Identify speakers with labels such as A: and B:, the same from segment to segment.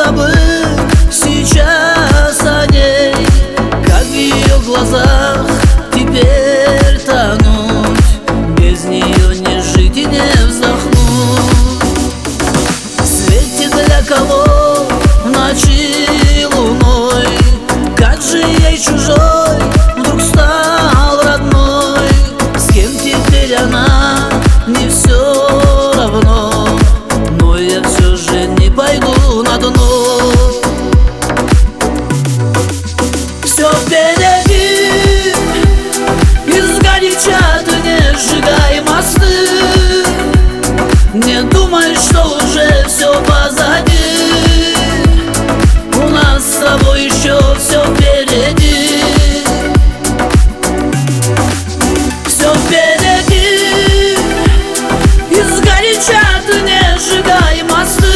A: забыть сейчас о ней, как в ее глазах теперь тонуть, без нее не жить и не вздохнуть. Светит для кого в ночи луной, как же ей чужой вдруг стал родной. С кем теперь она, не все равно, но я все же не пойду на дно. Все впереди, изгоряча ты, не сжигай мосты. Не думай, что уже все позади, у нас с тобой еще все впереди. Все впереди, изгоряча ты, не сжигай мосты.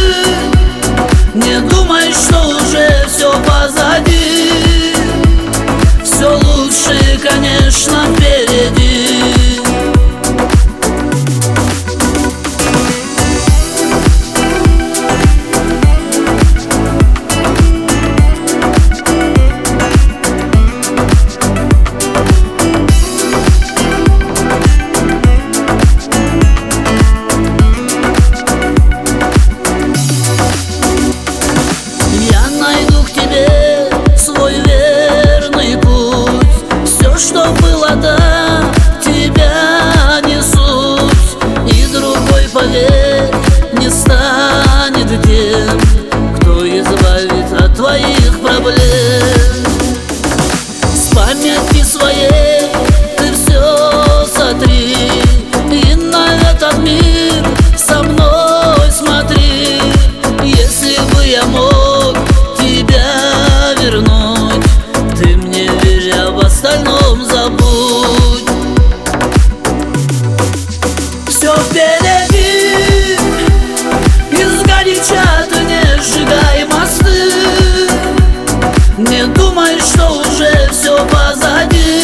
A: Не думай, что уже все позади, все лучше, конечно, впереди. Что было до тебя не суть, и другой, поверь, не станет тем, кто избавит от твоих проблем. С памяти своей ты все сотри, и на этот мир со мной смотри. Если бы я мог тебя вернуть, ты мне верь, об остальном забудь. Все впереди, изгоряча ты, не сжигай мосты. Не думай, что уже все позади,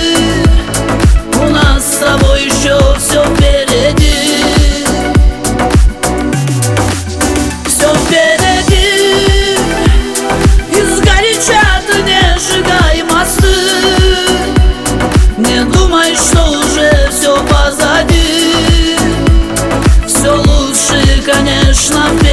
A: у нас с тобой еще все впереди. Все впереди, изгоряча ты, не сжигай мосты. Не думай, что уже все позади, все лучше, конечно, впереди.